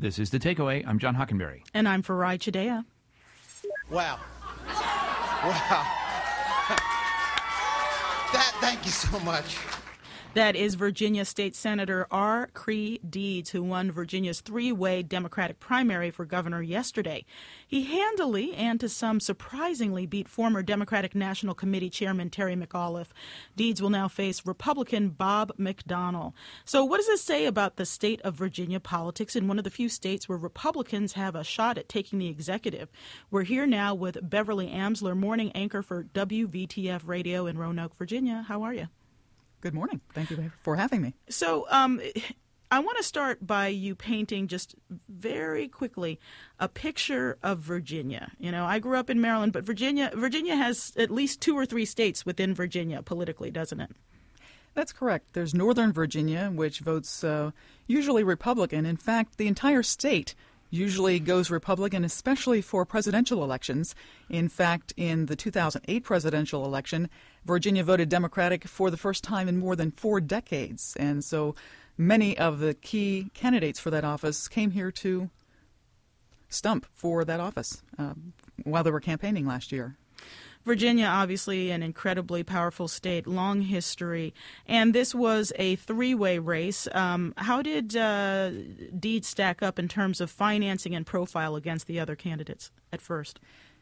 This is The Takeaway. I'm John Hockenberry. And I'm Farai Chidea. Wow. Thank you so much. That is Virginia State Senator R. Creigh Deeds, who won Virginia's three-way Democratic primary for governor yesterday. He handily and to some surprisingly beat former Democratic National Committee Chairman Terry McAuliffe. Deeds will now face Republican Bob McDonnell. So what does this say about the state of Virginia politics in one of the few states where Republicans have a shot at taking the executive? We're here now with Beverly Amsler, morning anchor for WVTF Radio in Roanoke, Virginia. How are you? Good morning. Thank you for having me. So I want to start by you painting just very quickly a picture of Virginia. You know, I grew up in Maryland, but Virginia has at least two or three states within Virginia politically, doesn't it? That's correct. There's Northern Virginia, which votes usually Republican. In fact, the entire state usually goes Republican, especially for presidential elections. In fact, in the 2008 presidential election, Virginia voted Democratic for the first time in more than 4 decades. And so many of the key candidates for that office came here to stump for that office while they were campaigning last year. Virginia, obviously an incredibly powerful state, long history, and this was a three-way race. How did Deeds stack up in terms of financing and profile against the other candidates at first?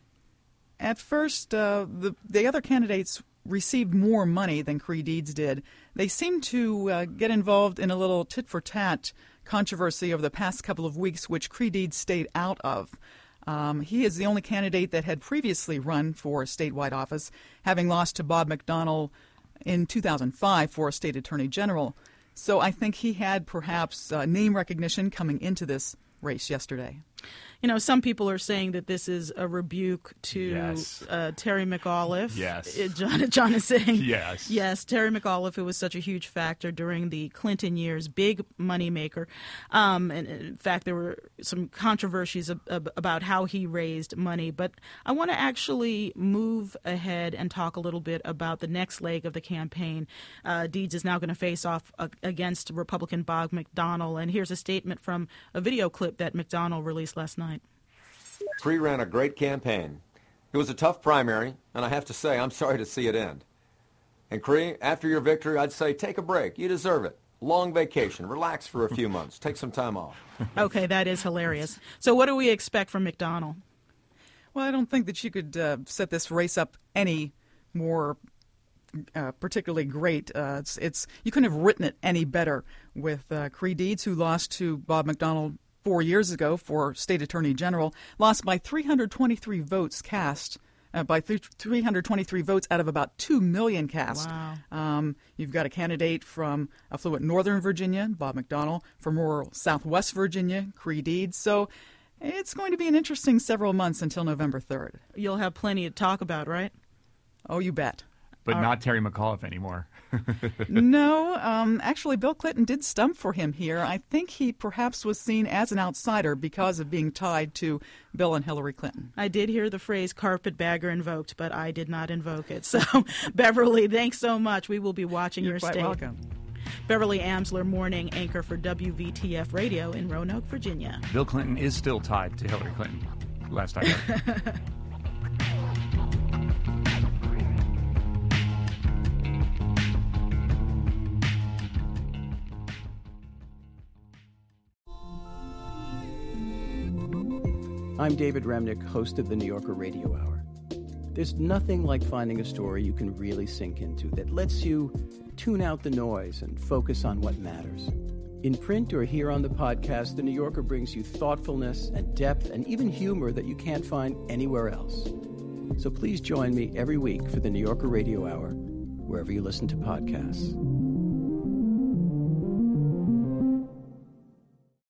At first, the other candidates received more money than Creigh Deeds did. They seemed to get involved in a little tit-for-tat controversy over the past couple of weeks, which Creigh Deeds stayed out of. He is the only candidate that had previously run for a statewide office, having lost to Bob McDonnell in 2005 for a state attorney general. So I think he had perhaps name recognition coming into this race yesterday. You know, some people are saying that this is a rebuke to Yes. Terry McAuliffe. Yes. John is saying Yes. Yes, Terry McAuliffe, who was such a huge factor during the Clinton years, big moneymaker. And in fact, there were some controversies about how he raised money. But I want to actually move ahead and talk a little bit about the next leg of the campaign. Deeds is now going to face off against Republican Bob McDonnell. And here's a statement from a video clip that McDonnell released last night. Creigh ran a great campaign. It was a tough primary, and I have to say, I'm sorry to see it end. And Creigh, after your victory, I'd say take a break. You deserve it. Long vacation. Relax for a few months. Take some time off. Okay, that is hilarious. So what do we expect from McDonnell? Well, I don't think that you could set this race up any more particularly great. You couldn't have written it any better with Creigh Deeds, who lost to Bob McDonnell 4 years ago for state attorney general, lost by 323 votes cast, by 323 votes out of about 2 million cast. Wow. You've got a candidate from affluent Northern Virginia, Bob McDonnell, from rural Southwest Virginia, Creigh Deeds. So it's going to be an interesting several months until November 3rd. You'll have plenty to talk about, right? Oh, you bet. But not Terry McAuliffe anymore. No, actually, Bill Clinton did stump for him here. I think he perhaps was seen as an outsider because of being tied to Bill and Hillary Clinton. I did hear the phrase carpetbagger invoked, but I did not invoke it. So, Beverly, thanks so much. We will be watching You're your quite state. welcome. Beverly Amsler, morning anchor for WVTF Radio in Roanoke, Virginia. Bill Clinton is still tied to Hillary Clinton, last I heard. I'm David Remnick, host of the New Yorker Radio Hour. There's nothing like finding a story you can really sink into that lets you tune out the noise and focus on what matters. In print or here on the podcast, The New Yorker brings you thoughtfulness and depth and even humor that you can't find anywhere else. So please join me every week for the New Yorker Radio Hour, wherever you listen to podcasts.